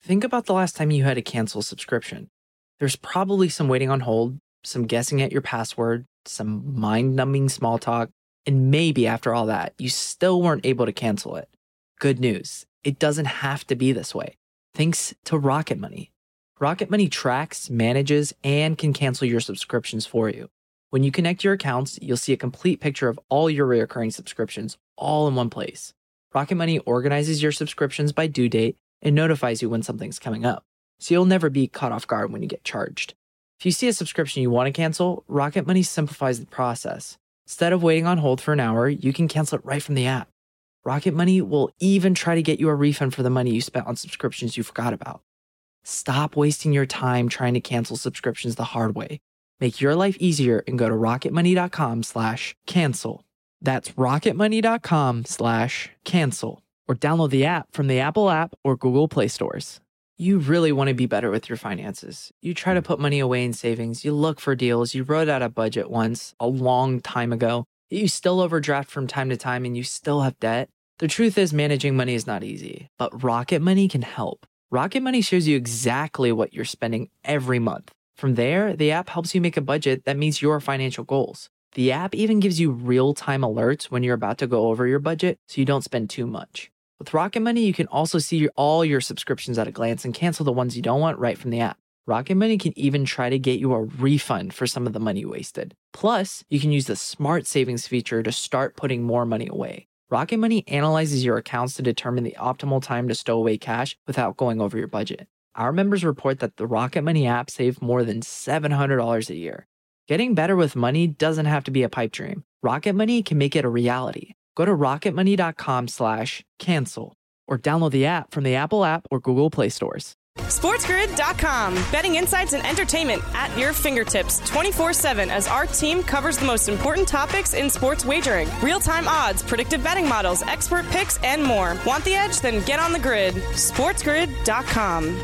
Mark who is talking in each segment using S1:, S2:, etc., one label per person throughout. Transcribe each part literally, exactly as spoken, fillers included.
S1: Think about the last time you had to cancel a subscription. There's probably some waiting on hold, some guessing at your password, some mind-numbing small talk, and maybe after all that, you still weren't able to cancel it. Good news, it doesn't have to be this way. Thanks to Rocket Money. Rocket Money tracks, manages, and can cancel your subscriptions for you. When you connect your accounts, you'll see a complete picture of all your recurring subscriptions all in one place. Rocket Money organizes your subscriptions by due date and notifies you when something's coming up, so you'll never be caught off guard when you get charged. If you see a subscription you want to cancel, Rocket Money simplifies the process. Instead of waiting on hold for an hour, you can cancel it right from the app. Rocket Money will even try to get you a refund for the money you spent on subscriptions you forgot about. Stop wasting your time trying to cancel subscriptions the hard way. Make your life easier and go to rocketmoney.com slash cancel. That's rocketmoney.com slash cancel. Or download the app from the Apple app or Google Play stores. You really want to be better with your finances. You try to put money away in savings. You look for deals. You wrote out a budget once a long time ago. You still overdraft from time to time and you still have debt. The truth is managing money is not easy, but Rocket Money can help. Rocket Money shows you exactly what you're spending every month. From there, the app helps you make a budget that meets your financial goals. The app even gives you real-time alerts when you're about to go over your budget so you don't spend too much. With Rocket Money, you can also see all your subscriptions at a glance and cancel the ones you don't want right from the app. Rocket Money can even try to get you a refund for some of the money you wasted. Plus, you can use the Smart Savings feature to start putting more money away. Rocket Money analyzes your accounts to determine the optimal time to stow away cash without going over your budget. Our members report that the Rocket Money app saved more than seven hundred dollars a year. Getting better with money doesn't have to be a pipe dream. Rocket Money can make it a reality. Go to rocketmoney.com slash cancel or download the app from the Apple app or Google Play stores.
S2: SportsGrid dot com. Betting insights and entertainment at your fingertips twenty-four seven as our team covers the most important topics in sports wagering. Real-time odds, predictive betting models, expert picks, and more. Want the edge? Then get on the grid. SportsGrid dot com.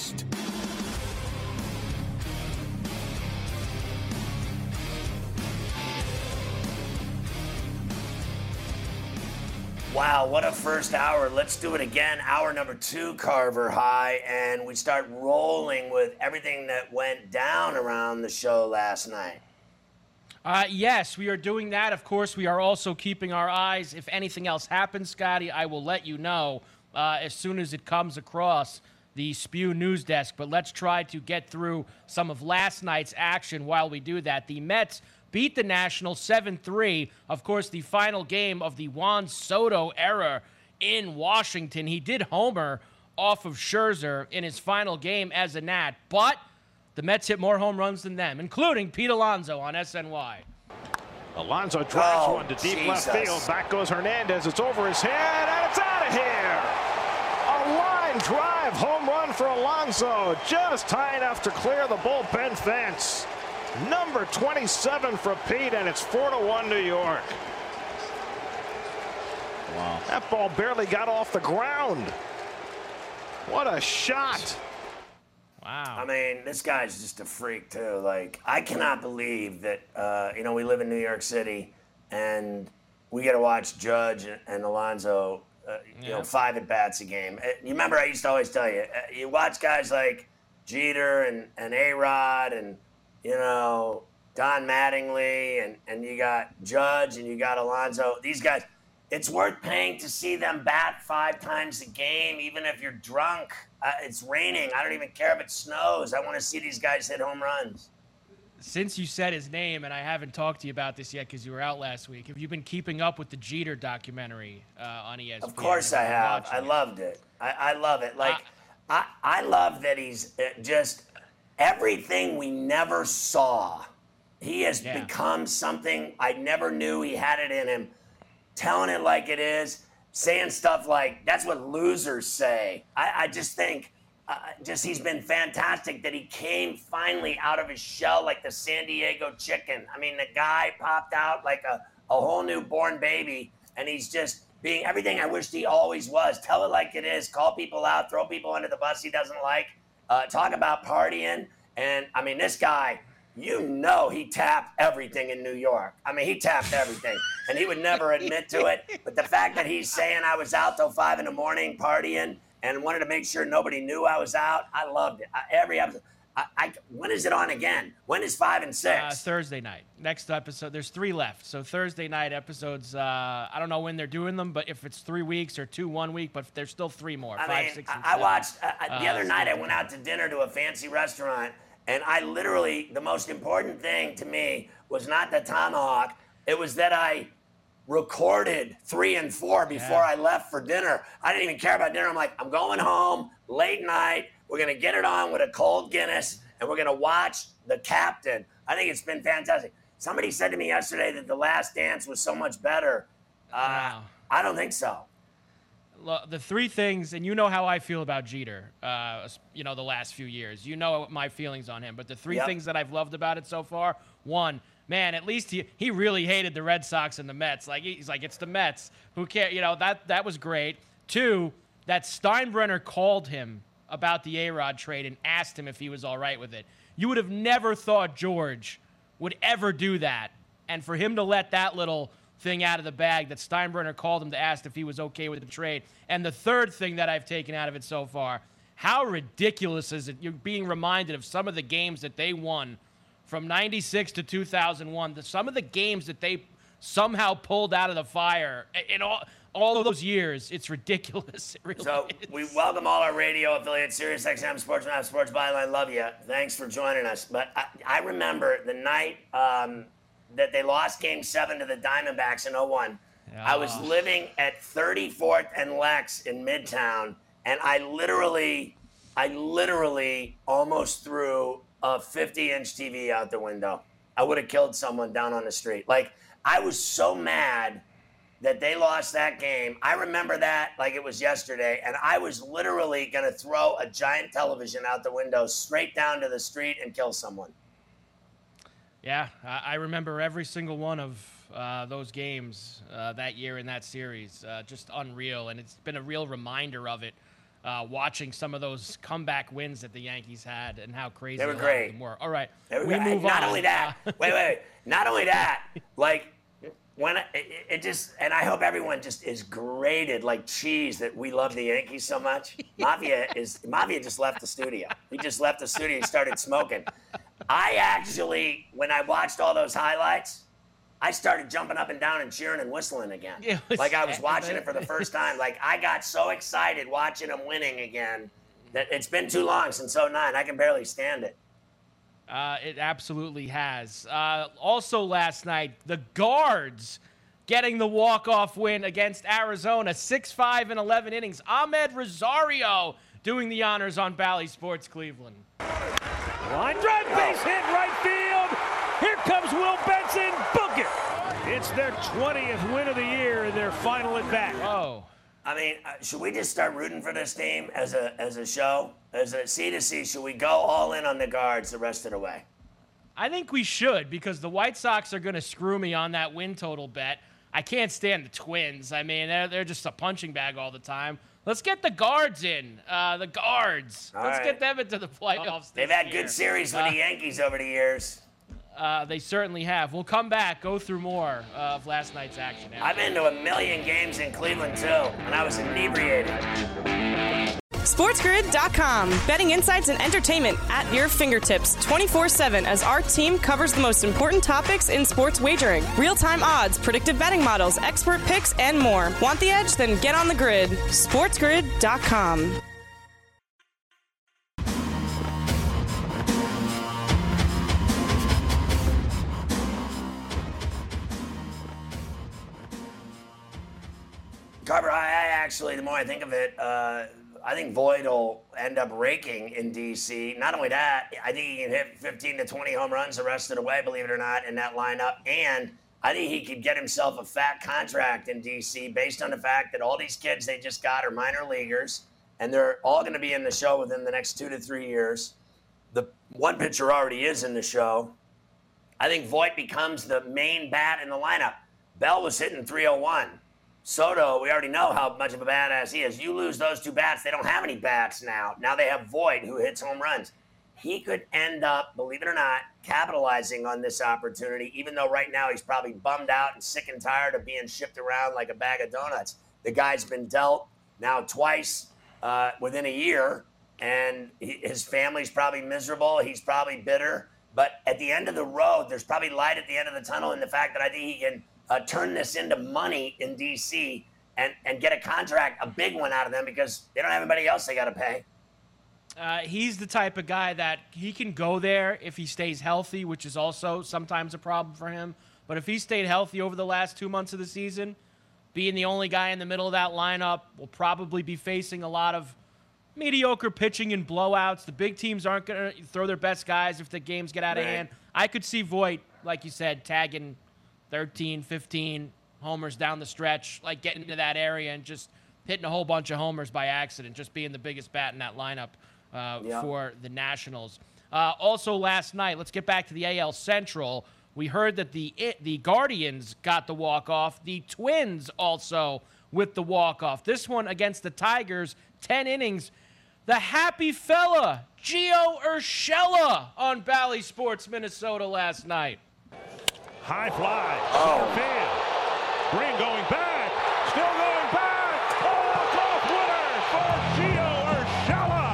S3: Wow, what a first hour. Let's do it again. Hour number two, Carver High, and we start rolling with everything that went down around the show last night.
S4: Uh, yes, we are doing that. Of course, we are also keeping our eyes. If anything else happens, Scotty, I will let you know uh, as soon as it comes across the Spew News Desk. But let's try to get through some of last night's action while we do that. The Mets beat the Nationals seven three. Of course, the final game of the Juan Soto era in Washington. He did homer off of Scherzer in his final game as a Nat, but the Mets hit more home runs than them, including Pete Alonso on S N Y.
S5: Alonso drives
S3: Oh,
S5: one to deep
S3: Jesus.
S5: left field. Back goes Hernandez. It's over his head, and it's out of here. A line drive home run for Alonso, just high enough to clear the bullpen fence. Number twenty-seven for Pete, and it's four to one New York. Wow. That ball barely got off the ground. What a shot.
S4: Wow.
S3: I mean, this guy's just a freak, too. Like, I cannot believe that, uh, you know, we live in New York City, and we get to watch Judge and Alonso, uh, you
S4: Yeah.
S3: know, five at-bats a game. Uh, You remember I used to always tell you, uh, you watch guys like Jeter and, and A-Rod and, you know, Don Mattingly, and, and you got Judge, and you got Alonso. These guys, it's worth paying to see them bat five times a game, even if you're drunk. Uh, it's raining. I don't even care if it snows. I want to see these guys hit home runs.
S4: Since you said his name, and I haven't talked to you about this yet because you were out last week, have you been keeping up with the Jeter documentary uh, on E S P N?
S3: Of course I
S4: Have you been
S3: have.
S4: watching
S3: I
S4: it?
S3: loved it. I, I love it. Like, I, I love that he's uh, just everything we never saw. He has
S4: Yeah.
S3: become something I never knew he had it in him. Telling it like it is, saying stuff like, that's what losers say. I, I just think, uh, just he's been fantastic that he came finally out of his shell like the San Diego chicken. I mean, the guy popped out like a, a whole newborn baby, and he's just being everything I wished he always was. Tell it like it is, call people out, throw people under the bus he doesn't like, uh, talk about partying. And, I mean, this guy, you know he tapped everything in New York. I mean, he tapped everything, and he would never admit to it. But the fact that he's saying I was out till five in the morning partying and wanted to make sure nobody knew I was out. I loved it. I, every episode. I, I, when is it on again? When is five and six?
S4: Uh, Thursday night. Next episode. There's three left. So Thursday night episodes. Uh, I don't know when they're doing them, but if it's three weeks or two one week, but there's still three more.
S3: I
S4: five,
S3: mean,
S4: six, and
S3: I, I watched uh, the
S4: uh,
S3: other night. I went out to dinner to a fancy restaurant, and I literally the most important thing to me was not the tomahawk. It was that I recorded three and four before
S4: Yeah.
S3: I left for dinner. I didn't even care about dinner. I'm like, I'm going home late night. We're gonna get it on with a cold Guinness, and we're gonna watch The Captain. I think it's been fantastic. Somebody said to me yesterday that The Last Dance was so much better. Uh,
S4: Wow.
S3: I don't think so.
S4: Look, the three things, and you know how I feel about Jeter, uh, you know, the last few years. You know my feelings on him. But the three
S3: Yep.
S4: things that I've loved about it so far, one, man, at least he, he really hated the Red Sox and the Mets. Like, he's like, it's the Mets. Who cares? You know, that, that was great. Two, that Steinbrenner called him about the A-Rod trade and asked him if he was all right with it. You would have never thought George would ever do that. And for him to let that little thing out of the bag that Steinbrenner called him to ask if he was okay with the trade. And the third thing that I've taken out of it so far, how ridiculous is it? You're being reminded of some of the games that they won from ninety-six to two thousand one, the, some of the games that they somehow pulled out of the fire in all, all of those years. It's ridiculous. It really
S3: So
S4: is.
S3: we welcome all our radio affiliates, Sirius X M, Sports Map, Sports Byline. Love you. Thanks for joining us. But I, I remember the night um, that they lost Game seven to the Diamondbacks in oh one. I was living at thirty-fourth and Lex in Midtown, and I literally, I literally almost threw a fifty-inch T V out the window. I would have killed someone down on the street. Like, I was so mad that they lost that game. I remember that like it was yesterday, and I was literally going to throw a giant television out the window straight down to the street and kill someone.
S4: Yeah, I I remember every single one of uh, those games uh, that year in that series. Uh, just unreal, and it's been a real reminder of it, uh, watching some of those comeback wins that the Yankees had and how crazy
S3: They were
S4: a lot of
S3: great.
S4: them were. All right,
S3: They were
S4: we
S3: great.
S4: move
S3: Not
S4: on.
S3: only that,
S4: Uh,
S3: wait, wait, wait. Not only that, like when I, it, it just, and I hope everyone just is grated like cheese that we love the Yankees so much. Mafia is Mafia just left the studio. He just left the studio. He started smoking. I actually, when I watched all those highlights, I started jumping up and down and cheering and whistling again.
S4: It was
S3: Like I was
S4: sad,
S3: watching
S4: man.
S3: it for the first time. Like I got so excited watching them winning again that it's been too long since oh nine. I can barely stand it.
S4: Uh, it absolutely has. Uh, also last night, the Guards getting the walk-off win against Arizona, six five in eleven innings. Ahmed Rosario doing the honors on Bally Sports Cleveland.
S5: Line drive, base hit, right field. Here comes Will Benson. Book it. It's their twentieth win of the year in their final at bat.
S4: Oh,
S3: I mean, uh, should we just start rooting for this team as a as a show, as a C to C? Should we go all in on the Guards the rest of the way?
S4: I think we should, because the White Sox are going to screw me on that win total bet. I can't stand the Twins. I mean, they're, they're just a punching bag all the time. Let's get the Guards in. Uh, the Guards.
S3: All
S4: Let's
S3: right.
S4: get them into the playoffs.
S3: They've
S4: this
S3: had
S4: year.
S3: good series with
S4: Uh,
S3: the Yankees over the years.
S4: Uh, they certainly have. We'll come back, go through more uh, of last night's action.
S3: I've been to a million games in Cleveland too, and I was inebriated.
S2: SportsGrid dot com. Betting insights and entertainment at your fingertips twenty-four seven as our team covers the most important topics in sports wagering. Real-time odds, predictive betting models, expert picks, and more. Want the edge? Then get on the grid. SportsGrid dot com.
S3: Carver, I, I actually, the more I think of it, uh, I think Voit will end up raking in D C. Not only that, I think he can hit fifteen to twenty home runs the rest of the way, believe it or not, in that lineup. And I think he could get himself a fat contract in D C based on the fact that all these kids they just got are minor leaguers, and they're all going to be in the show within the next two to three years. The one pitcher already is in the show. I think Voit becomes the main bat in the lineup. Bell was hitting three oh one. Soto, we already know how much of a badass he is. You lose those two bats, they don't have any bats now. Now they have Voit, who hits home runs. He could end up, believe it or not, capitalizing on this opportunity, even though right now he's probably bummed out and sick and tired of being shipped around like a bag of donuts. The guy's been dealt now twice, uh, within a year, and he, his family's probably miserable. He's probably bitter. But at the end of the road, there's probably light at the end of the tunnel in the fact that I think he can uh, turn this into money in D C and, and get a contract, a big one out of them because they don't have anybody else they got to pay.
S4: Uh, he's the type of guy that he can go there if he stays healthy, which is also sometimes a problem for him. But if he stayed healthy over the last two months of the season, being the only guy in the middle of that lineup, will probably be facing a lot of mediocre pitching and blowouts. The big teams aren't going to throw their best guys if the games get out of
S3: Right.
S4: hand. I could see Voit, like you said, tagging thirteen, fifteen homers down the stretch, like getting into that area and just hitting a whole bunch of homers by accident, just being the biggest bat in that lineup uh,
S3: Yeah.
S4: for the Nationals. Uh, also last night, let's get back to the A L Central. We heard that the the Guardians got the walk-off. The Twins also with the walk-off. This one against the Tigers, ten innings. The happy fella, Gio Urshela, on Bally Sports Minnesota last night.
S5: High fly.
S3: Oh.
S5: Center field. Green going back. Still going back. Oh, golf winner for Gio Urshela.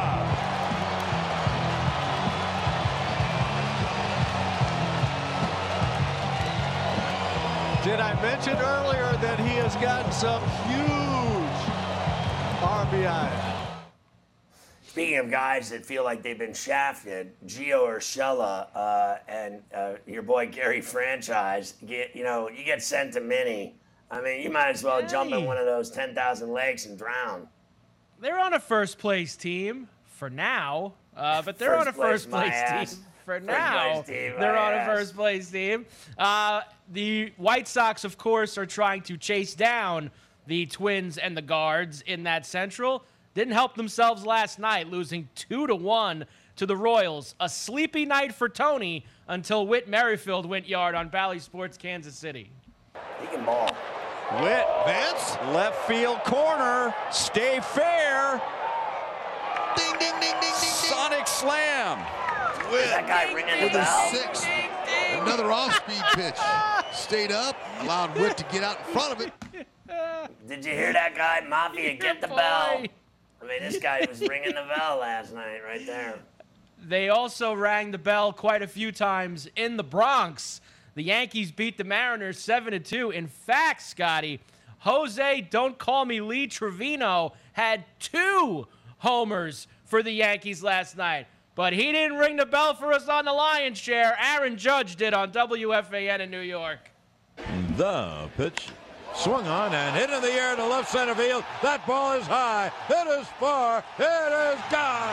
S6: Did I mention earlier that he has gotten some huge R B I?
S3: Speaking of guys that feel like they've been shafted, Gio Urshela uh, and uh, your boy Gary Franchise, get you know, you get sent to Mini. I mean, you might as well jump in
S4: Hey.
S3: one of those ten thousand lakes and drown.
S4: They're on a first place team for now, uh, but they're
S3: First
S4: on a
S3: place,
S4: first
S3: my
S4: place
S3: ass.
S4: team for
S3: First
S4: now.
S3: place team,
S4: they're
S3: my
S4: on a
S3: ass.
S4: first place team. Uh, the White Sox, of course, are trying to chase down the Twins and the Guards in that Central. Didn't help themselves last night, losing two to one to the Royals. A sleepy night for Tony until Whit Merrifield went yard on Bally Sports Kansas City.
S3: He can ball.
S6: Whit, Vance, left field corner, stay fair.
S7: Ding, ding, ding, ding, ding, ding.
S6: Sonic slam.
S3: Is that guy ringing the
S7: With a
S3: bell?
S7: six. Another off-speed pitch. Stayed up, allowed Whit to get out in front of it.
S3: Did you hear that guy, Mafia? Get the
S4: Boy.
S3: bell. I mean, this guy was ringing the bell last night, right there.
S4: They also rang the bell quite a few times in the Bronx. The Yankees beat the Mariners seven to two. In fact, Scotty, Jose Don't Call Me Lee Trevino had two homers for the Yankees last night. But he didn't ring the bell for us on the Lion's Share. Aaron Judge did on W F A N in New York.
S8: The pitch. Swung on and hit in the air to left center field. That ball is high. It is far. It is gone.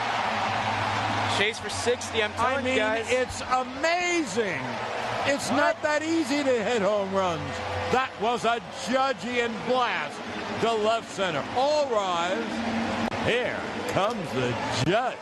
S9: Chase for sixty, I'm
S8: I
S9: telling
S8: mean,
S9: you guys.
S8: it's amazing. It's not that easy to hit home runs. That was a Judgian blast to left center. All rise. Here comes the Judge.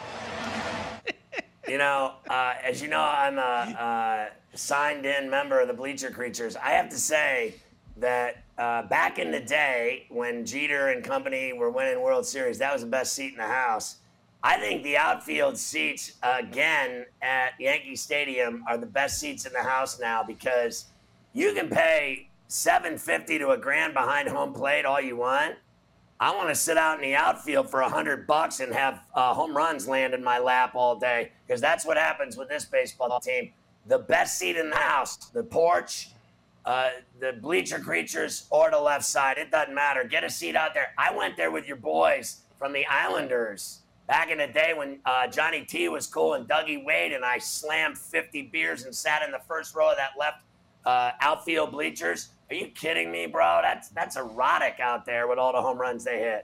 S3: You know, uh, as you know, I'm a, uh signed-in member of the Bleacher Creatures. I have to say that uh, back in the day when Jeter and company were winning World Series, that was the best seat in the house. I think the outfield seats, again, at Yankee Stadium are the best seats in the house now because you can pay seven fifty to a grand behind home plate all you want. I want to sit out in the outfield for a hundred bucks and have uh, home runs land in my lap all day because that's what happens with this baseball team. The best seat in the house, the porch, uh, the Bleacher Creatures, or the left side. It doesn't matter. Get a seat out there. I went there with your boys from the Islanders back in the day when uh, Johnny T was cool and Dougie Wade, and I slammed fifty beers and sat in the first row of that left uh, outfield bleachers. Are you kidding me, bro? That's that's erotic out there with all the home runs they hit.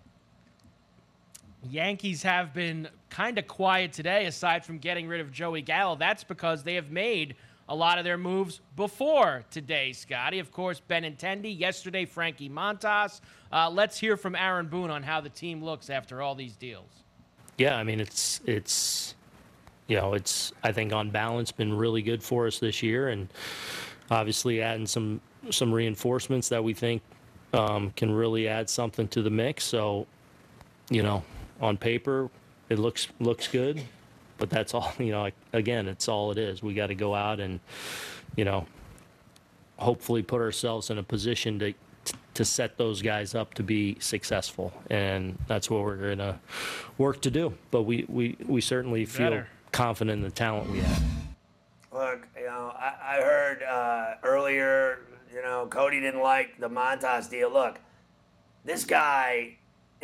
S4: Yankees have been kind of quiet today, aside from getting rid of Joey Gallo. That's because they have made a lot of their moves before today, Scotty. Of course, Benintendi. Yesterday, Frankie Montas. Uh, let's hear from Aaron Boone on how the team looks after all these deals.
S10: Yeah, I mean, it's, it's, you know, it's, I think on balance been really good for us this year, and obviously adding some, some reinforcements that we think um, can really add something to the mix. So, you know, on paper, it looks, looks good, but that's all, you know, again, it's all it is. We got to go out and, you know, hopefully put ourselves in a position to, to set those guys up to be successful, and that's what we're going to work to do. But we, we, we certainly feel
S4: Better.
S10: confident in the talent we have.
S3: Look, you know, I, I heard uh, earlier, you know, Cody didn't like the Montas deal. Look, this guy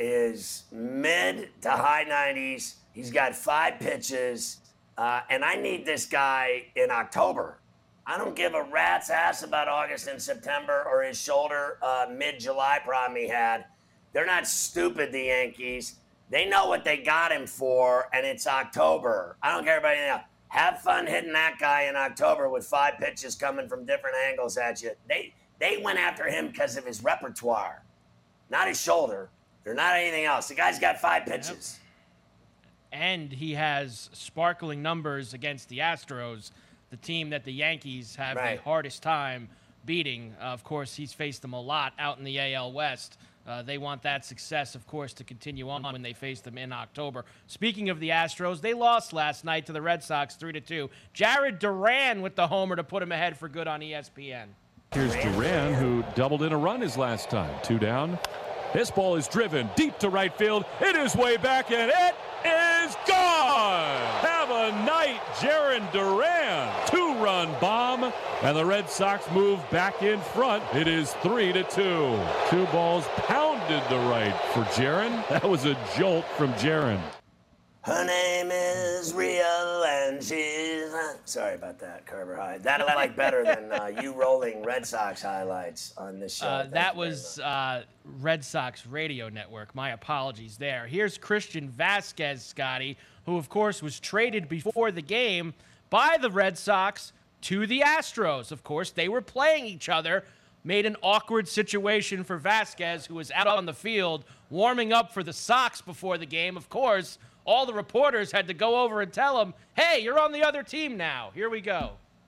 S3: is mid to high nineties. He's got five pitches, uh, and I need this guy in October. I don't give a rat's ass about August and September or his shoulder uh, mid-July problem he had. They're not stupid, the Yankees. They know what they got him for, and it's October. I don't care about anything else. Have fun hitting that guy in October with five pitches coming from different angles at you. They they went after him because of his repertoire, not his shoulder. They're not anything else. The guy's got five pitches.
S4: Yep. And he has sparkling numbers against the Astros, the team that the Yankees have
S3: Right.
S4: the hardest time beating. Uh, of course, he's faced them a lot out in the A L West. Uh, they want that success, of course, to continue on when they face them in October. Speaking of the Astros, they lost last night to the Red Sox three to two. Jared Duran with the homer to put him ahead for good on E S P N.
S8: Here's Duran, who doubled in a run his last time. Two down. This ball is driven deep to right field. It is way back, and it is gone! Have a night, Jared Duran. Two-run bomb, and the Red Sox move back in front. It is three to two. Two balls pounded to right for Jaron. That was a jolt from Jaron.
S3: Her name is real, and she's... Sorry about that, Carver Hyde. That I like better than uh, you rolling Red Sox highlights on this show.
S4: Uh,
S3: Thank
S4: that
S3: you very
S4: was
S3: much.
S4: uh, Red Sox Radio Network. My apologies there. Here's Christian Vasquez, Scotty, who, of course, was traded before the game by the Red Sox to the Astros. Of course, they were playing each other. Made an awkward situation for Vasquez, who was out on the field warming up for the Sox before the game. Of course, all the reporters had to go over and tell him, hey, you're on the other team now. Here we go.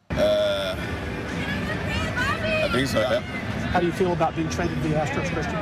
S11: Uh, I think so, yeah.
S12: How do you feel about being traded to the Astros, Christian?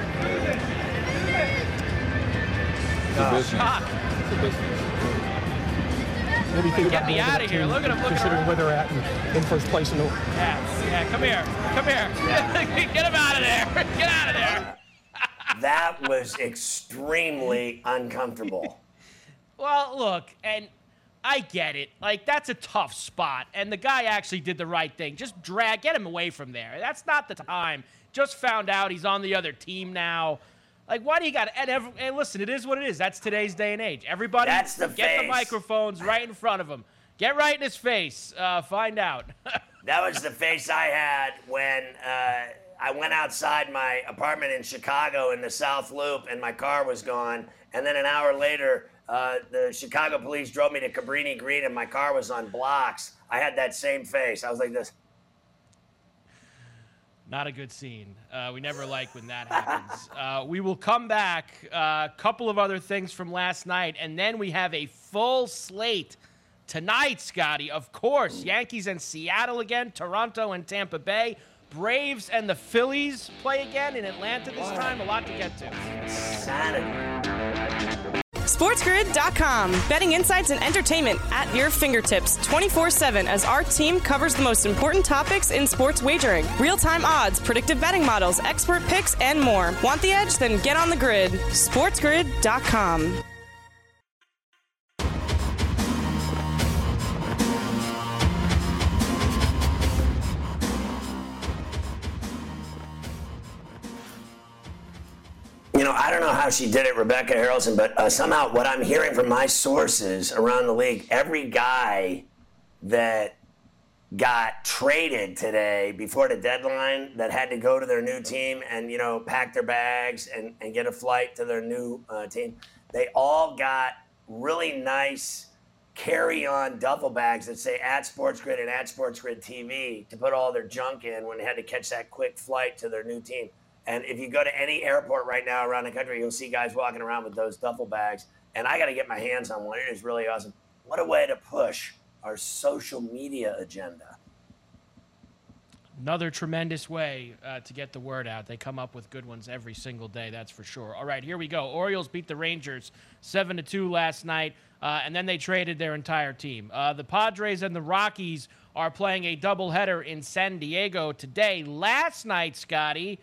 S11: It's a business.
S4: Ah,
S11: It's a business.
S12: What do you think
S4: Get
S12: about
S4: me
S12: moving
S4: outta
S12: that
S4: here.
S12: team,
S4: Look at him looking
S12: considering
S4: around.
S12: where they're at in, in first place in the
S4: yeah, yeah, come here. Come here. Get him out of there. Get out of there.
S3: That was extremely uncomfortable.
S4: Well, look, and I get it. Like, that's a tough spot, and the guy actually did the right thing. Just drag, get him away from there. That's not the time. Just found out he's on the other team now. Like, why do you got to, and, every, and listen, it is what it is. That's today's day and age. Everybody,
S3: That's the
S4: get the
S3: face.
S4: microphones right in front of him. Get right in his face. Uh, find out.
S3: That was the face I had when uh, I went outside my apartment in Chicago in the South Loop and my car was gone. And then an hour later, uh, the Chicago police drove me to Cabrini Green and my car was on blocks. I had that same face. I was like this.
S4: Not a good scene. Uh, we never like when that happens. Uh, we will come back. A uh, couple of other things from last night, and then we have a full slate tonight, Scotty. Of course, Yankees and Seattle again, Toronto and Tampa Bay, Braves and the Phillies play again in Atlanta this time. A lot to get to.
S3: Saturday.
S2: SportsGrid dot com. Betting insights and entertainment at your fingertips twenty-four seven as our team covers the most important topics in sports wagering. Real-time odds, predictive betting models, expert picks, and more. Want the edge? Then get on the grid. SportsGrid dot com.
S3: You know, I don't know how she did it, Rebecca Harrelson, but uh, somehow what I'm hearing from my sources around the league, every guy that got traded today before the deadline that had to go to their new team and, you know, pack their bags and, and get a flight to their new uh, team, they all got really nice carry-on duffel bags that say at SportsGrid and at SportsGrid T V to put all their junk in when they had to catch that quick flight to their new team. And if you go to any airport right now around the country, you'll see guys walking around with those duffel bags. And I got to get my hands on one. It is really awesome. What a way to push our social media agenda.
S4: Another tremendous way uh, to get the word out. They come up with good ones every single day, that's for sure. All right, here we go. Orioles beat the Rangers seven to two last night, uh, and then they traded their entire team. Uh, the Padres and the Rockies are playing a doubleheader in San Diego today. Last night, Scotty,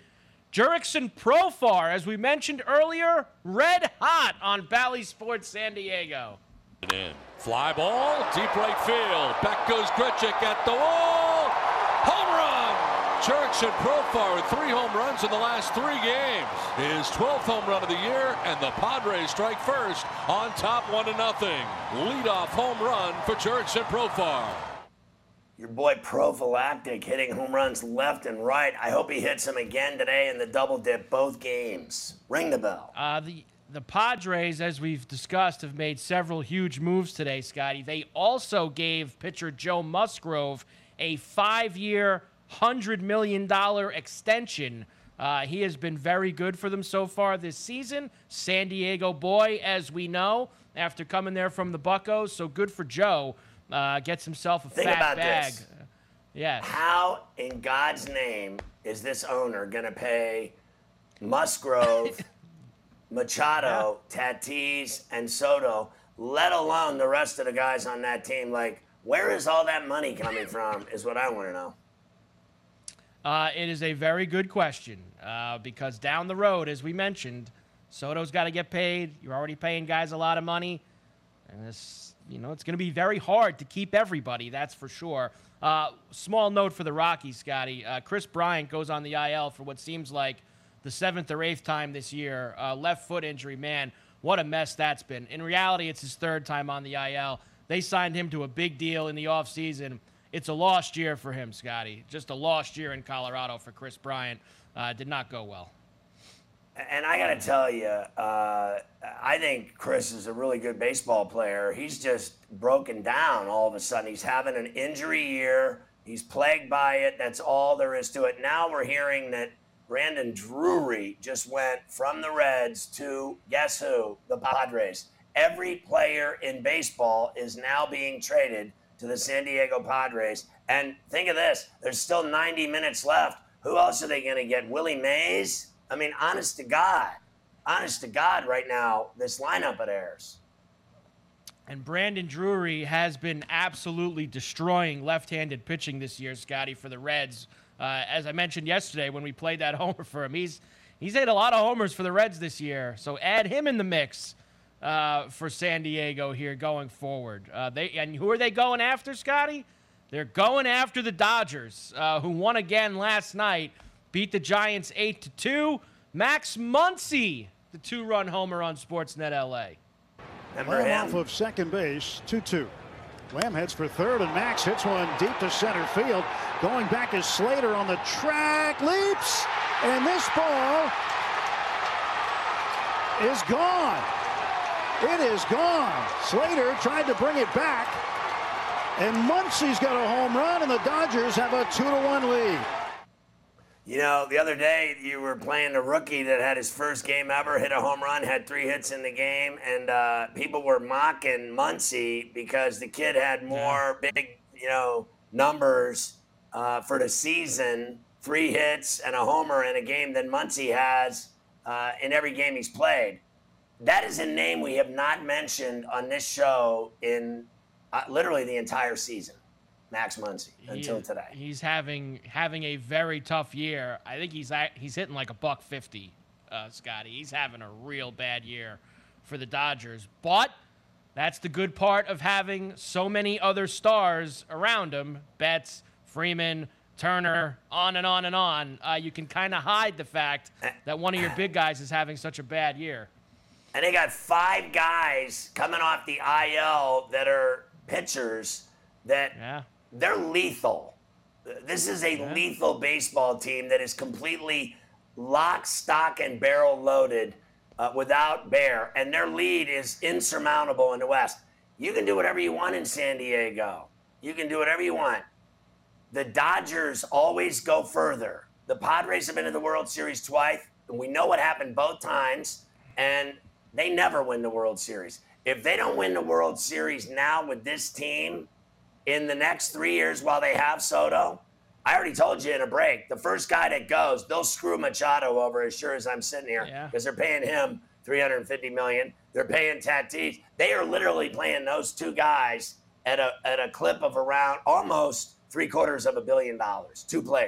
S4: Jurickson Profar, as we mentioned earlier, red hot on Bally Sports San Diego.
S13: In. Fly ball, deep right field. Back goes Grichuk at the wall. Home run! Jurickson Profar with three home runs in the last three games. His twelfth home run of the year, and the Padres strike first on top one to nothing. Leadoff home run for Jurickson Profar.
S3: Your boy Prophylactic hitting home runs left and right. I hope he hits them again today in the double dip both games. Ring the bell.
S4: Uh, the the Padres, as we've discussed, have made several huge moves today, Scotty. They also gave pitcher Joe Musgrove a five-year, one hundred million dollars extension. Uh, he has been very good for them so far this season. San Diego boy, as we know, after coming there from the Buccos. So good for Joe. Uh, gets himself a
S3: Think
S4: fat
S3: about
S4: bag.
S3: This.
S4: Yeah.
S3: How in God's name is this owner going to pay Musgrove, Machado, yeah. Tatis, and Soto, let alone the rest of the guys on that team? Like, where is all that money coming from is what I want to know.
S4: Uh, it is a very good question uh, because down the road, as we mentioned, Soto's got to get paid. You're already paying guys a lot of money. And this, you know, it's going to be very hard to keep everybody, that's for sure. Uh, small note for the Rockies, Scotty. Uh, Chris Bryant goes on the I L for what seems like the seventh or eighth time this year. Uh, left foot injury, man, what a mess that's been. In reality, it's his third time on the I L. They signed him to a big deal in the offseason. It's a lost year for him, Scotty. Just a lost year in Colorado for Chris Bryant. Uh, did not go well.
S3: And I got to tell you, uh, I think Chris is a really good baseball player. He's just broken down all of a sudden. He's having an injury year. He's plagued by it. That's all there is to it. Now we're hearing that Brandon Drury just went from the Reds to, guess who? The Padres. Every player in baseball is now being traded to the San Diego Padres. And think of this. There's still ninety minutes left. Who else are they going to get? Willie Mays? I mean, honest to God, honest to God right now, this lineup it airs.
S4: And Brandon Drury has been absolutely destroying left-handed pitching this year, Scotty, for the Reds. Uh, as I mentioned yesterday when we played that homer for him, he's he's hit a lot of homers for the Reds this year. So add him in the mix uh, for San Diego here going forward. Uh, they and who are they going after, Scotty? They're going after the Dodgers, uh, who won again last night. Beat the Giants eight to two. Max Muncy, the two-run homer on Sportsnet L A.
S5: Lamb off of second base, two two. Lamb heads for third, and Max hits one deep to center field. Going back is Slater on the track, leaps, and this ball is gone. It is gone. Slater tried to bring it back, and Muncy's got a home run, and the Dodgers have a two to one lead.
S3: You know, the other day you were playing a rookie that had his first game ever, hit a home run, had three hits in the game, and uh, people were mocking Muncy because the kid had more big, you know, numbers uh, for the season, three hits and a homer in a game than Muncy has uh, in every game he's played. That is a name we have not mentioned on this show in uh, literally the entire season. Max Muncy until
S4: he,
S3: today.
S4: He's having having a very tough year. I think he's at, he's hitting like a buck fifty, uh, Scotty. He's having a real bad year for the Dodgers. But that's the good part of having so many other stars around him. Betts, Freeman, Turner, on and on and on. Uh, you can kind of hide the fact that one of your big guys is having such a bad year.
S3: And they got five guys coming off the I L that are pitchers that
S4: yeah.
S3: They're lethal. This is a yeah. lethal baseball team that is completely lock, stock, and barrel loaded uh, without Bear. And their lead is insurmountable in the West. You can do whatever you want in San Diego. You can do whatever you want. The Dodgers always go further. The Padres have been in the World Series twice, and we know what happened both times, and they never win the World Series. If they don't win the World Series now with this team, in the next three years while they have Soto, I already told you in a break, the first guy that goes, they'll screw Machado over as sure as I'm sitting here because yeah. they're paying him three hundred fifty million dollars. They're paying Tatis. They are literally playing those two guys at a at a clip of around almost three quarters of a billion dollars, two players.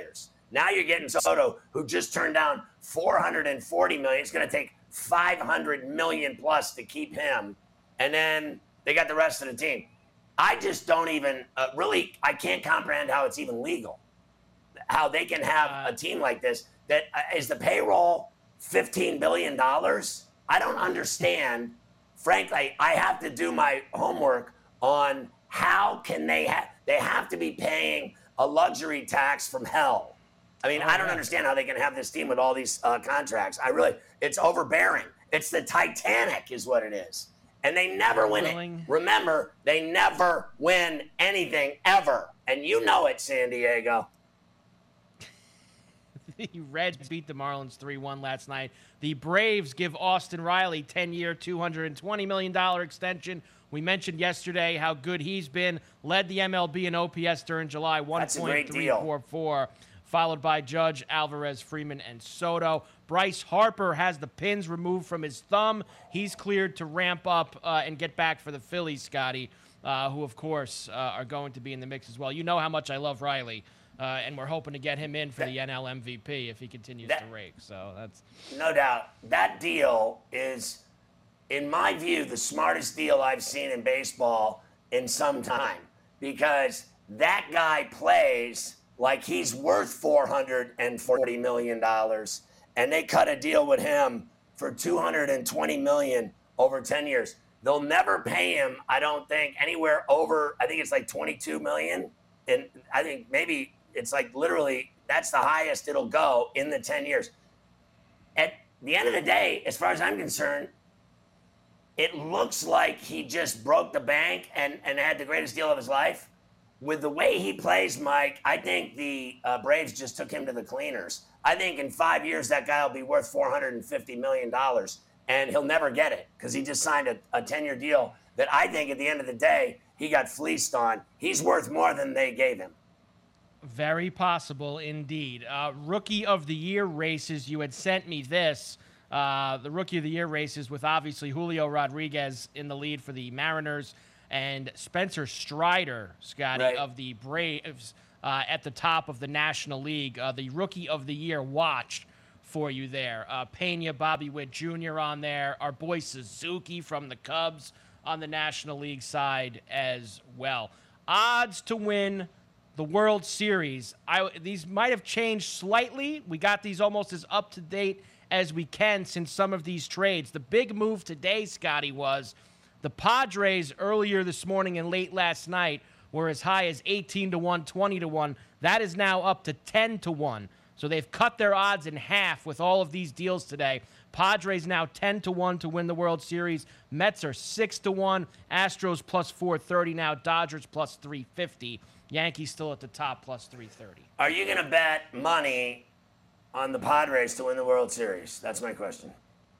S3: Now you're getting Soto, who just turned down four hundred forty million dollars. It's going to take five hundred million dollars plus to keep him. And then they got the rest of the team. I just don't even uh, really, I can't comprehend how it's even legal. How they can have a team like this that uh, is the payroll fifteen billion dollars. I don't understand. Frankly, I have to do my homework on how can they have, they have to be paying a luxury tax from hell. I mean, oh, I don't yeah. understand how they can have this team with all these uh, contracts. I really, it's overbearing. It's the Titanic is what it is. And they never win it. Remember, they never win anything ever. And you know it, San Diego.
S4: The Reds beat the Marlins three one last night. The Braves give Austin Riley ten-year, two hundred twenty million dollars extension. We mentioned yesterday how good he's been. Led the M L B in O P S during July, one point three four four. Followed by Judge, Alvarez, Freeman, and Soto. Bryce Harper has the pins removed from his thumb. He's cleared to ramp up uh, and get back for the Phillies, Scotty, uh, who, of course, uh, are going to be in the mix as well. You know how much I love Riley, uh, and we're hoping to get him in for that, the N L M V P if he continues that, to rake. So that's
S3: no doubt. That deal is, in my view, the smartest deal I've seen in baseball in some time, because that guy plays like he's worth four hundred forty million dollars, and they cut a deal with him for two hundred twenty million dollars over ten years. They'll never pay him, I don't think, anywhere over, I think it's like twenty-two million dollars, and I think maybe it's like literally that's the highest it'll go in the ten years. At the end of the day, as far as I'm concerned, it looks like he just broke the bank and, and had the greatest deal of his life. With the way he plays, Mike, I think the uh, Braves just took him to the cleaners. I think in five years, that guy will be worth four hundred fifty million dollars, and he'll never get it because he just signed a, a ten-year deal that I think at the end of the day, he got fleeced on. He's worth more than they gave him.
S4: Very possible indeed. Uh, Rookie of the Year races, you had sent me this. Uh, the Rookie of the Year races with obviously Julio Rodriguez in the lead for the Mariners, and Spencer Strider, Scotty, right. of the Braves uh, at the top of the National League. Uh, the Rookie of the Year watch for you there. Uh, Pena, Bobby Witt Junior on there. Our boy Suzuki from the Cubs on the National League side as well. Odds to win the World Series. I, these might have changed slightly. We got these almost as up-to-date as we can since some of these trades. The big move today, Scotty, was the Padres earlier this morning and late last night were as high as eighteen to one, twenty to one. That is now up to ten to one. So they've cut their odds in half with all of these deals today. Padres now ten to one to win the World Series. Mets are six to one. Astros plus four thirty now. Dodgers plus three fifty. Yankees still at the top plus three thirty.
S3: Are you going to bet money on the Padres to win the World Series? That's my question.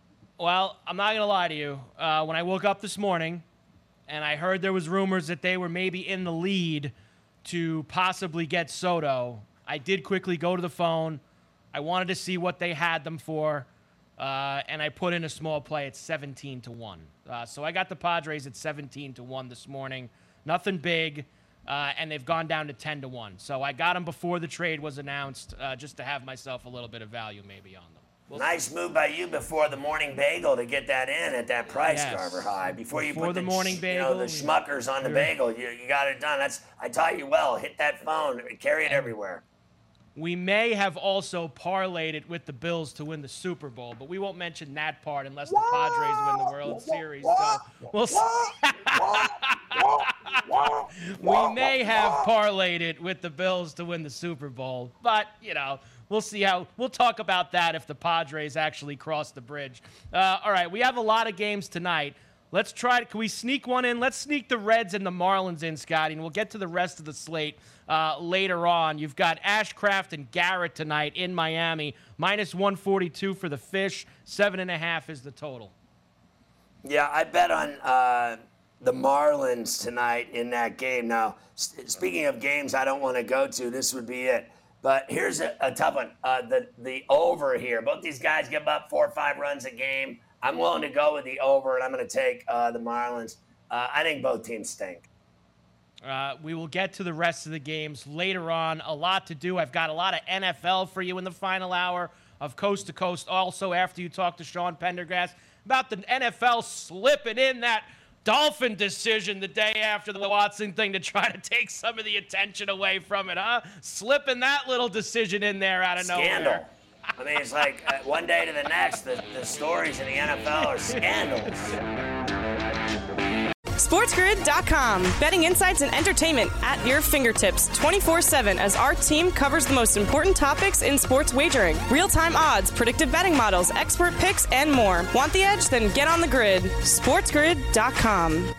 S4: Well, I'm not going to lie to you. Uh, when I woke up this morning and I heard there was rumors that they were maybe in the lead to possibly get Soto, I did quickly go to the phone. I wanted to see what they had them for, uh, and I put in a small play at seventeen to one. Uh, so I got the Padres at seventeen to one this morning. Nothing big, uh, and they've gone down to ten to one. So I got them before the trade was announced uh, just to have myself a little bit of value maybe on them. We'll
S3: nice see. Move by you before the morning bagel to get that in at that price, yes. Carver High. Before, before you put
S4: the, the morning
S3: sh-
S4: bagel,
S3: you know, the schmuckers on the bagel, you, you got it done. That's I taught you well. Hit that phone, carry it everywhere.
S4: We may have also parlayed it with the Bills to win the Super Bowl, but we won't mention that part unless the Padres win the World Series. So we'll see. We may have parlayed it with the Bills to win the Super Bowl, but, you know, we'll see how – we'll talk about that if the Padres actually cross the bridge. Uh, all right, we have a lot of games tonight. Let's try – can we sneak one in? Let's sneak the Reds and the Marlins in, Scotty, and we'll get to the rest of the slate uh, later on. You've got Ashcraft and Garrett tonight in Miami. minus one forty-two for the Fish. Seven and a half is the total.
S3: Yeah, I bet on uh, the Marlins tonight in that game. Now, speaking of games I don't want to go to, this would be it. But here's a, a tough one. Uh, the, the over here. Both these guys give up four or five runs a game. I'm willing to go with the over, and I'm going to take uh, the Marlins. Uh, I think both teams stink.
S4: Uh, we will get to the rest of the games later on. A lot to do. I've got a lot of N F L for you in the final hour of Coast to Coast. Also, after you talk to Sean Pendergast about the N F L slipping in that Dolphin decision the day after the Watson thing to try to take some of the attention away from it, huh? Slipping that little decision in there out of
S3: Scandal.
S4: nowhere.
S3: I mean, it's like uh, one day to the next, the, the stories in the N F L are scandals.
S2: SportsGrid dot com. Betting insights and entertainment at your fingertips twenty-four seven as our team covers the most important topics in sports wagering. Real-time odds, predictive betting models, expert picks, and more. Want the edge? Then get on the grid. SportsGrid dot com.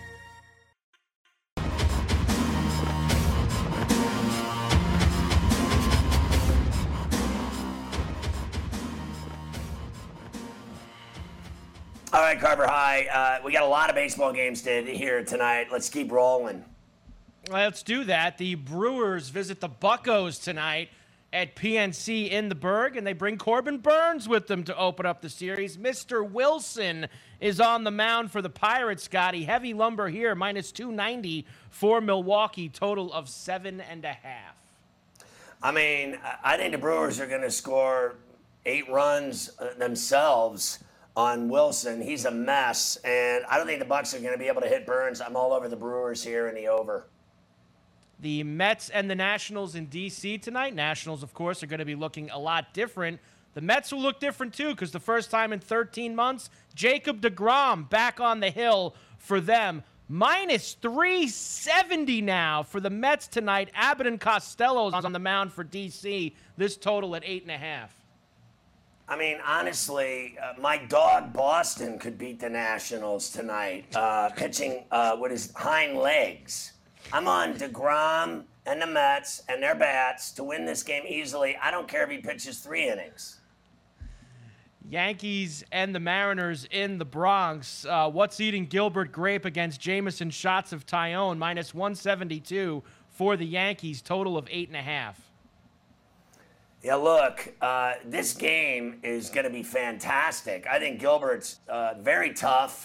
S3: All right, Carver High. Uh, we got a lot of baseball games to here tonight. Let's keep rolling.
S4: Let's do that. The Brewers visit the Buccos tonight at P N C in the Berg, and they bring Corbin Burns with them to open up the series. Mister Wilson is on the mound for the Pirates, Scotty. Heavy lumber here, minus two ninety for Milwaukee, total of seven and a half.
S3: I mean, I think the Brewers are going to score eight runs themselves on Wilson. He's a mess, and I don't think the Bucs are going to be able to hit Burns. I'm all over the Brewers here in the over.
S4: The Mets and the Nationals in D C tonight. Nationals, of course, are going to be looking a lot different. The Mets will look different, too, because the first time in thirteen months, Jacob deGrom back on the hill for them. Minus three seventy now for the Mets tonight. Abbott and Costello on the mound for D C. This total at eight and a half.
S3: I mean, honestly, uh, my dog Boston could beat the Nationals tonight, uh, pitching uh, with his hind legs. I'm on DeGrom and the Mets and their bats to win this game easily. I don't care if he pitches three innings.
S4: Yankees and the Mariners in the Bronx. Uh, what's eating Gilbert Grape against Jameson Shots of Tyone? Minus one seventy-two for the Yankees, total of eight and a half.
S3: Yeah, look, uh, this game is going to be fantastic. I think Gilbert's uh, very tough.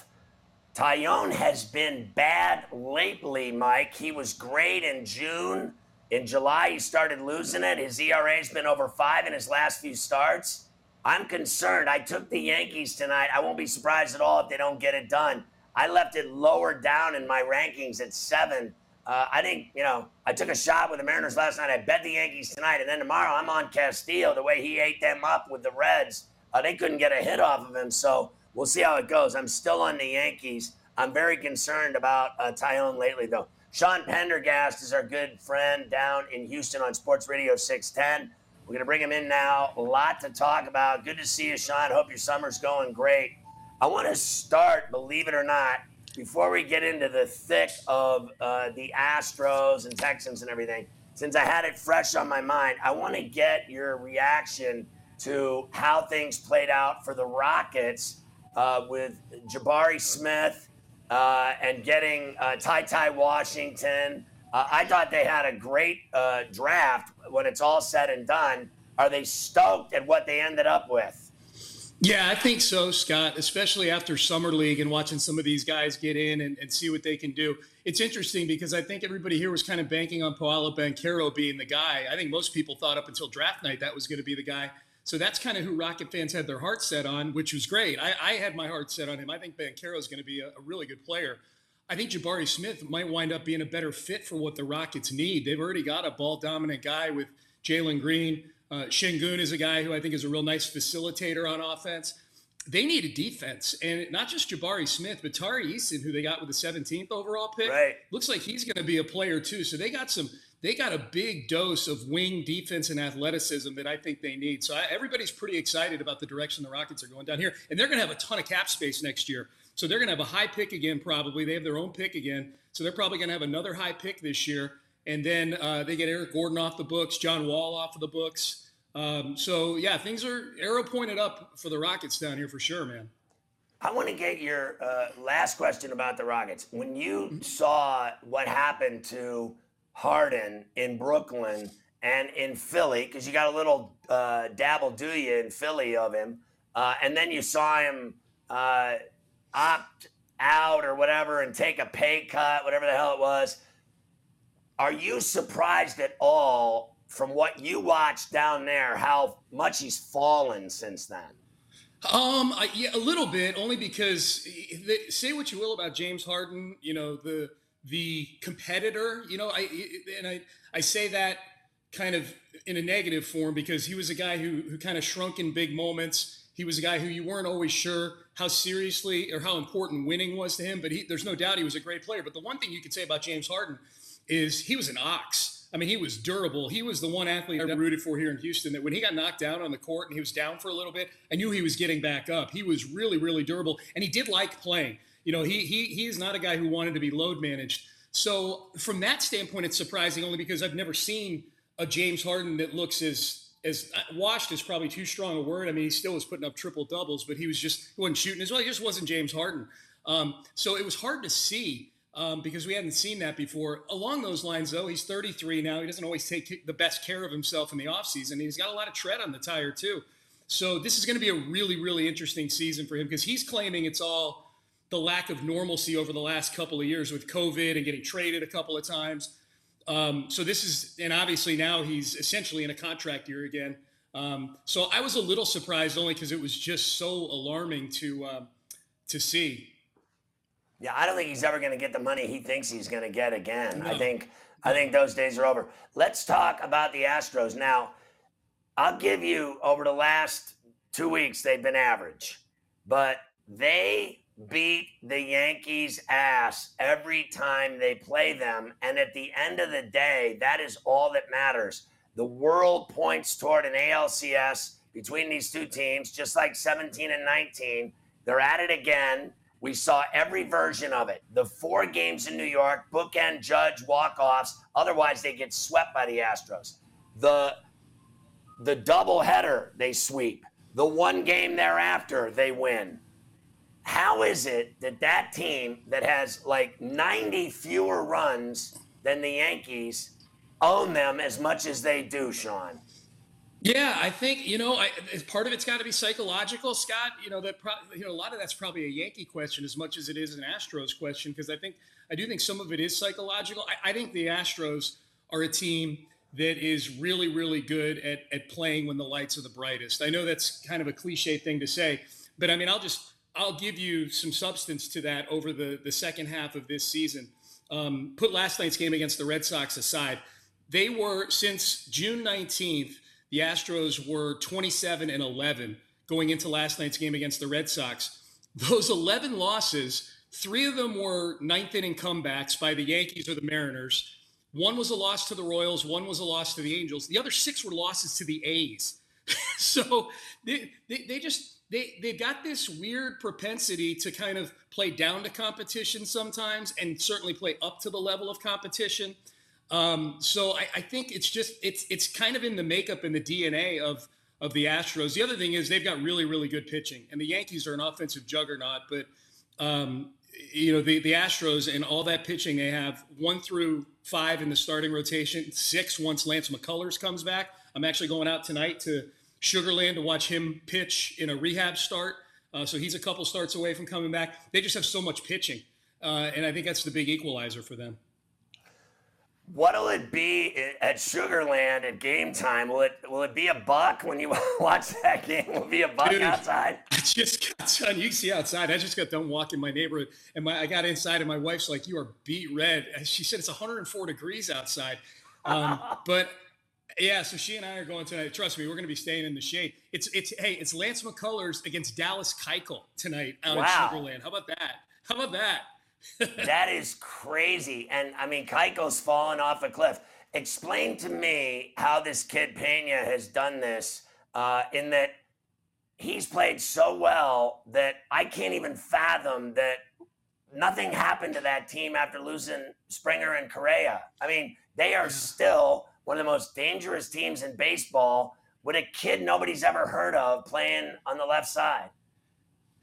S3: Tyone has been bad lately, Mike. He was great in June. In July, he started losing it. His E R A's been over five in his last few starts. I'm concerned. I took the Yankees tonight. I won't be surprised at all if they don't get it done. I left it lower down in my rankings at seven. Uh, I think, you know, I took a shot with the Mariners last night. I bet the Yankees tonight. And then tomorrow I'm on Castillo, the way he ate them up with the Reds. Uh, they couldn't get a hit off of him. So we'll see how it goes. I'm still on the Yankees. I'm very concerned about uh, Tyone lately, though. Sean Pendergast is our good friend down in Houston on Sports Radio six ten. We're going to bring him in now. A lot to talk about. Good to see you, Sean. Hope your summer's going great. I want to start, believe it or not, before we get into the thick of uh, the Astros and Texans and everything, since I had it fresh on my mind, I want to get your reaction to how things played out for the Rockets uh, with Jabari Smith uh, and getting uh, Ty Ty Washington. Uh, I thought they had a great uh, draft when it's all said and done. Are they stoked at what they ended up with?
S14: Yeah, I think so, Scott, especially after Summer League and watching some of these guys get in and, and see what they can do. It's interesting because I think everybody here was kind of banking on Paolo Banchero being the guy. I think most people thought up until draft night that was going to be the guy. So that's kind of who Rocket fans had their heart set on, which was great. I, I had my heart set on him. I think Banchero is going to be a, a really good player. I think Jabari Smith might wind up being a better fit for what the Rockets need. They've already got a ball-dominant guy with Jalen Green. Uh, Şengün is a guy who I think is a real nice facilitator on offense. They need a defense, and not just Jabari Smith, but Tari Eason, who they got with the seventeenth overall pick.
S3: Right.
S14: Looks like he's going to be a player too. So they got some. They got a big dose of wing defense and athleticism that I think they need. So I, everybody's pretty excited about the direction the Rockets are going down here, and they're going to have a ton of cap space next year. So they're going to have a high pick again, probably. They have their own pick again, so they're probably going to have another high pick this year. And then uh, they get Eric Gordon off the books, John Wall off of the books. Um, so, yeah, things are arrow pointed up for the Rockets down here for sure, man.
S3: I want to get your uh, last question about the Rockets. When you saw what happened to Harden in Brooklyn and in Philly, because you got a little uh, dabble, do you, in Philly of him, uh, and then you saw him uh, opt out or whatever and take a pay cut, whatever the hell it was. are you surprised at all from what you watched down there, how much he's fallen since then?
S14: Um, I, yeah, a little bit, only because they, say what you will about James Harden, you know, the the competitor, you know, I and I I say that kind of in a negative form because he was a guy who who kind of shrunk in big moments. He was a guy who you weren't always sure how seriously or how important winning was to him, but he, there's no doubt he was a great player. But the one thing you could say about James Harden is he was an ox. I mean, he was durable. He was the one athlete I rooted for here in Houston that when he got knocked down on the court and he was down for a little bit, I knew he was getting back up. He was really, really durable, and he did like playing. You know, he he he is not a guy who wanted to be load managed. So from that standpoint, it's surprising only because I've never seen a James Harden that looks as as washed is probably too strong a word. I mean, he still was putting up triple doubles, but he was just he wasn't shooting as well. He just wasn't James Harden. Um, so it was hard to see. Um, because we hadn't seen that before. Along those lines, though, he's thirty-three now. He doesn't always take the best care of himself in the offseason. He's got a lot of tread on the tire, too. So this is going to be a really, really interesting season for him because he's claiming it's all the lack of normalcy over the last couple of years with COVID and getting traded a couple of times. Um, so this is, and obviously now he's essentially in a contract year again. Um, so I was a little surprised only because it was just so alarming to uh, to see.
S3: Yeah, I don't think he's ever going to get the money he thinks he's going to get again.
S14: No.
S3: I think I think those days are over. Let's talk about the Astros. Now, I'll give you over the last two weeks, they've been average. But they beat the Yankees' ass every time they play them. And at the end of the day, that is all that matters. The world points toward an A L C S between these two teams, just like seventeen and nineteen. They're at it again. We saw every version of it. The four games in New York, bookend, Judge, walk-offs. Otherwise, they get swept by the Astros. The, the doubleheader, they sweep. The one game thereafter, they win. How is it that that team that has like ninety fewer runs than the Yankees own them as much as they do, Sean?
S14: Yeah, I think, you know, I, part of it's got to be psychological, Scott. You know, that pro- you know, a lot of that's probably a Yankee question as much as it is an Astros question, because I think I do think some of it is psychological. I, I think the Astros are a team that is really, really good at, at playing when the lights are the brightest. I know that's kind of a cliche thing to say, but I mean, I'll just I'll give you some substance to that over the, the second half of this season. Um, put last night's game against the Red Sox aside. They were, since June nineteenth, the Astros were twenty-seven and eleven going into last night's game against the Red Sox. Those eleven losses, three of them were ninth inning comebacks by the Yankees or the Mariners. One was a loss to the Royals. One was a loss to the Angels. The other six were losses to the A's. So they, they, they just, they, they've got this weird propensity to kind of play down to competition sometimes and certainly play up to the level of competition. Um, so I, I think it's just it's it's kind of in the makeup and the D N A of of the Astros. The other thing is they've got really, really good pitching, and the Yankees are an offensive juggernaut. But um, you know the the Astros and all that pitching they have, one through five in the starting rotation, six once Lance McCullers comes back. I'm actually going out tonight to Sugar Land to watch him pitch in a rehab start. Uh, so he's a couple starts away from coming back. They just have so much pitching, uh, and I think that's the big equalizer for them.
S3: What'll it be at Sugar Land at game time? Will it will it be a buck when you watch that game? Will it be a buck
S14: Dude,
S3: outside?
S14: I just got done. You can see outside. I just got done walking my neighborhood, and my I got inside, and my wife's like, "You are beat red." She said it's one hundred four degrees outside. Um, but yeah, so she and I are going tonight. Trust me, we're going to be staying in the shade. It's it's hey, it's Lance McCullers against Dallas Keuchel tonight out
S3: Wow.
S14: at Sugar Land. How about that? How about that?
S3: That is crazy. And I mean, Keuchel's fallen off a cliff. Explain to me how this kid Pena has done this uh, in that he's played so well that I can't even fathom that nothing happened to that team after losing Springer and Correa. I mean, they are still one of the most dangerous teams in baseball with a kid nobody's ever heard of playing on the left side.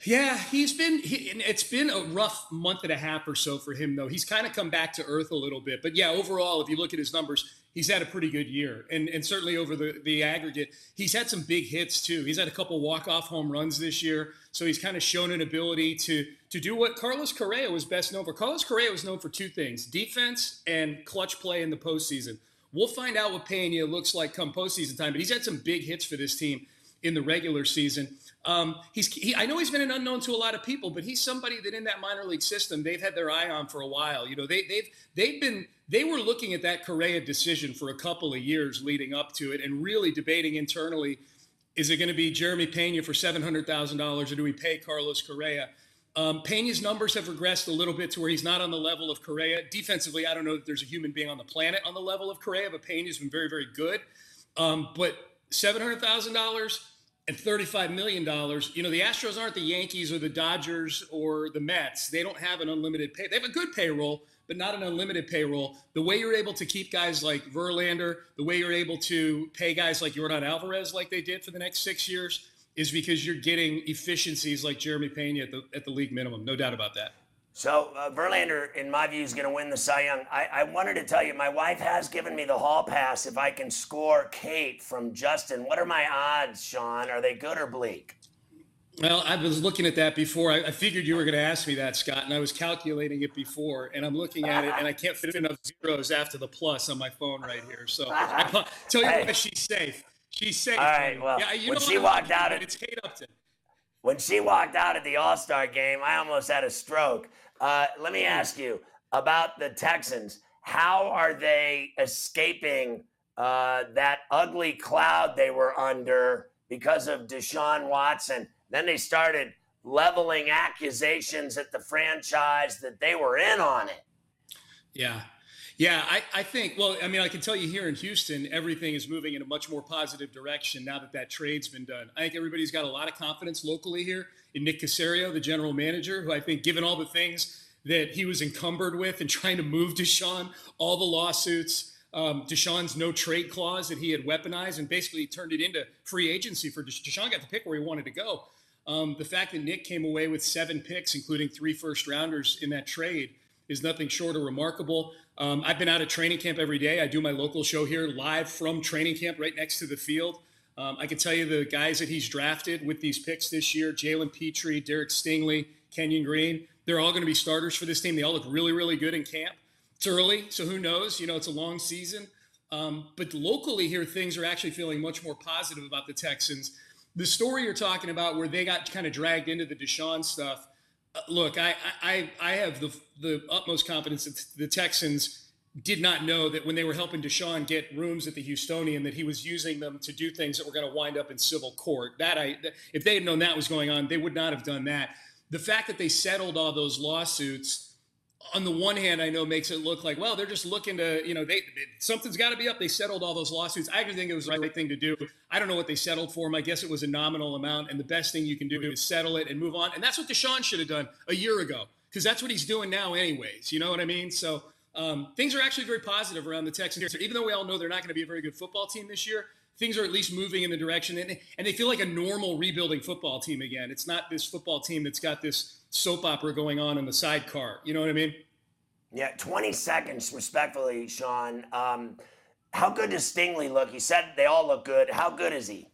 S14: Yeah, he's been, he, it's been a rough month and a half or so for him, though. He's kind of come back to earth a little bit. But yeah, overall, if you look at his numbers, he's had a pretty good year. And and certainly over the, the aggregate, he's had some big hits, too. He's had a couple walk-off home runs this year. So he's kind of shown an ability to, to do what Carlos Correa was best known for. Carlos Correa was known for two things, defense and clutch play in the postseason. We'll find out what Pena looks like come postseason time, but he's had some big hits for this team in the regular season. Um, he's, he, I know he's been an unknown to a lot of people, but he's somebody that in that minor league system they've had their eye on for a while. You know, they, they've they've been they were looking at that Correa decision for a couple of years leading up to it, and really debating internally: is it going to be Jeremy Pena for seven hundred thousand dollars, or do we pay Carlos Correa? Um, Pena's numbers have regressed a little bit to where he's not on the level of Correa. Defensively, I don't know that there's a human being on the planet on the level of Correa, but Pena's been very, very good. Um, but seven hundred thousand dollars and thirty-five million dollars, you know, the Astros aren't the Yankees or the Dodgers or the Mets. They don't have an unlimited pay. They have a good payroll, but not an unlimited payroll. The way you're able to keep guys like Verlander, the way you're able to pay guys like Yordan Alvarez like they did for the next six years is because you're getting efficiencies like Jeremy Pena at the, at the league minimum. No doubt about that.
S3: So uh, Verlander, in my view, is going to win the Cy Young. I, I wanted to tell you, my wife has given me the hall pass if I can score Kate from Justin. What are my odds, Sean? Are they good or bleak?
S14: Well, I was looking at that before. I, I figured you were going to ask me that, Scott, and I was calculating it before, and I'm looking at it, and I can't fit enough zeros after the plus on my phone right here. So I tell you
S3: hey.
S14: what, she's safe. She's safe.
S3: All right, well,
S14: yeah, you
S3: when
S14: know
S3: she walked out at,
S14: it's Kate Upton.
S3: When she walked out at the All-Star game, I almost had a stroke. Uh, let me ask you about the Texans. How are they escaping uh, that ugly cloud they were under because of Deshaun Watson? Then they started leveling accusations at the franchise that they were in on it.
S14: Yeah. Yeah, I, I think, well, I mean, I can tell you here in Houston, everything is moving in a much more positive direction now that that trade's been done. I think everybody's got a lot of confidence locally here in Nick Caserio, the general manager, who I think, given all the things that he was encumbered with and trying to move Deshaun, all the lawsuits, um, Deshaun's no trade clause that he had weaponized and basically turned it into free agency for Desha- Deshaun got to pick where he wanted to go. Um, the fact that Nick came away with seven picks, including three first rounders in that trade, is nothing short of remarkable. Um, I've been out at training camp every day. I do my local show here live from training camp right next to the field. Um, I can tell you the guys that he's drafted with these picks this year, Jalen Petrie, Derek Stingley, Kenyon Green, they're all going to be starters for this team. They all look really, really good in camp. It's early, so who knows? You know, it's a long season. Um, but locally here, things are actually feeling much more positive about the Texans. The story you're talking about where they got kind of dragged into the Deshaun stuff, uh, look, I, I, I have the, the utmost confidence that the Texans did not know that when they were helping Deshaun get rooms at the Houstonian that he was using them to do things that were going to wind up in civil court. That I, if they had known that was going on, they would not have done that. The fact that they settled all those lawsuits, on the one hand, I know makes it look like, well, they're just looking to, you know, they, they something's got to be up. They settled all those lawsuits. I actually think it was the right thing to do. I don't know what they settled for them. I guess it was a nominal amount, and the best thing you can do is settle it and move on. And that's what Deshaun should have done a year ago, because that's what he's doing now anyways. You know what I mean? So um, things are actually very positive around the Texans. Even though we all know they're not going to be a very good football team this year, things are at least moving in the direction, and, and they feel like a normal rebuilding football team again. It's not this football team that's got this soap opera going on in the sidecar. You know what I mean?
S3: Yeah, twenty seconds, respectfully, Sean. Um, how good does Stingley look? He said they all look good. How good is he?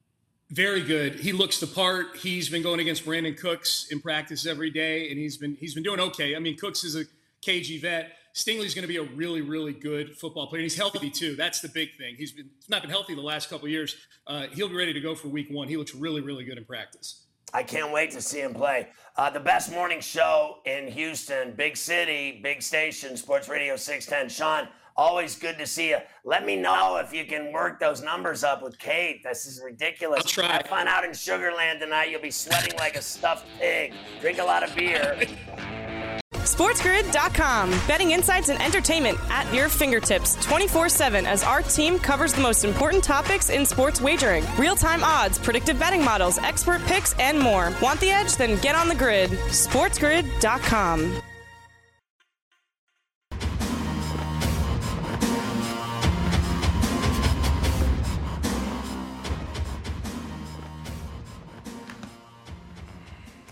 S14: Very good. He looks the part. He's been going against Brandon Cooks in practice every day, and he's been he's been doing okay. I mean, Cooks is a K G vet. Stingley's going to be a really, really good football player. He's healthy, too. That's the big thing. He's been he's not been healthy the last couple of years. Uh, he'll be ready to go for week one. He looks really, really good in practice.
S3: I can't wait to see him play. Uh, the best morning show in Houston, big city, big station, Sports Radio six ten. Sean, always good to see you. Let me know if you can work those numbers up with Kate. This is ridiculous.
S14: I'll try.
S3: I find out in Sugarland tonight you'll be sweating like a stuffed pig. Drink a lot of beer.
S2: SportsGrid dot com. Betting insights and entertainment at your fingertips twenty-four seven as our team covers the most important topics in sports wagering. Real-time odds, predictive betting models, expert picks, and more. Want the edge? Then get on the grid. SportsGrid dot com.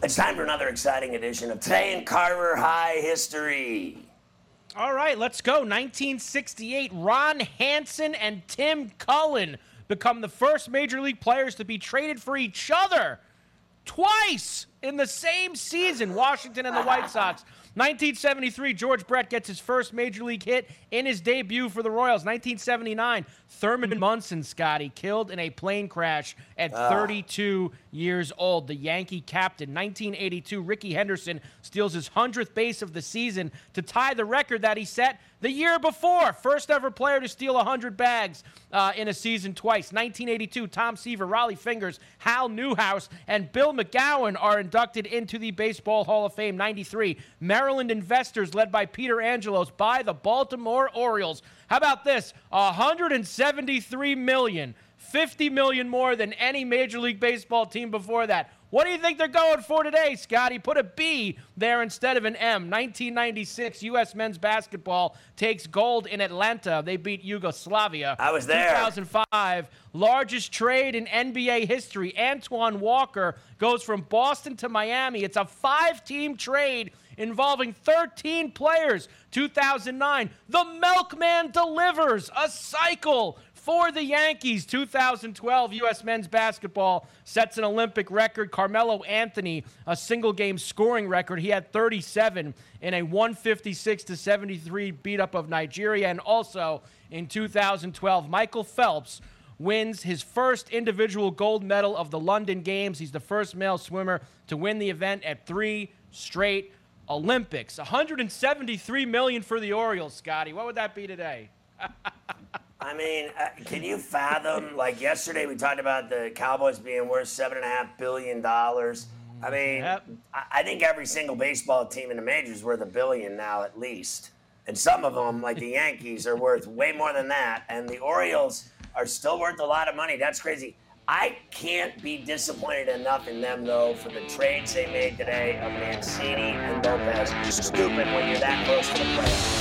S3: It's time for another exciting edition of Today in Carver High History.
S4: All right, let's go. nineteen sixty-eight, Ron Hansen and Tim Cullen become the first Major League players to be traded for each other twice in the same season, Washington and the White Sox. nineteen seventy-three, George Brett gets his first Major League hit in his debut for the Royals. nineteen seventy-nine, Thurman Munson, Scotty, killed in a plane crash at thirty-two years old. The Yankee captain. nineteen eighty-two, Rickey Henderson steals his hundredth base of the season to tie the record that he set the year before. First ever player to steal one hundred bags uh, in a season twice. nineteen eighty-two, Tom Seaver, Raleigh Fingers, Hal Newhouse, and Bill McGowan are inducted into the Baseball Hall of Fame. ninety-three, Maryland investors led by Peter Angelos buy the Baltimore Orioles. How about this? one hundred seventy-three million dollars, fifty million dollars more than any Major League Baseball team before that. What do you think they're going for today, Scotty? Put a B there instead of an M. nineteen ninety-six, U S men's basketball takes gold in Atlanta. They beat Yugoslavia.
S3: I was there.
S4: two thousand five, largest trade in N B A history. Antoine Walker goes from Boston to Miami. It's a five-team trade involving thirteen players. two thousand nine, the Milkman delivers a cycle for the Yankees. Two thousand twelve, U S men's basketball sets an Olympic record. Carmelo Anthony, a single-game scoring record. He had thirty-seven in a one fifty-six to seventy-three beat-up of Nigeria. And also in two thousand twelve, Michael Phelps wins his first individual gold medal of the London Games. He's the first male swimmer to win the event at three straight Olympics. one hundred seventy-three million dollars for the Orioles, Scotty. What would that be today?
S3: I mean, uh, can you fathom, like yesterday we talked about the Cowboys being worth seven point five billion dollars. I mean, yep. I, I think every single baseball team in the majors is worth a billion now at least. And some of them, like the Yankees, are worth way more than that. And the Orioles are still worth a lot of money. That's crazy. I can't be disappointed enough in them, though, for the trades they made today of Mancini and Lopez. Stupid when you're that close to the playoffs.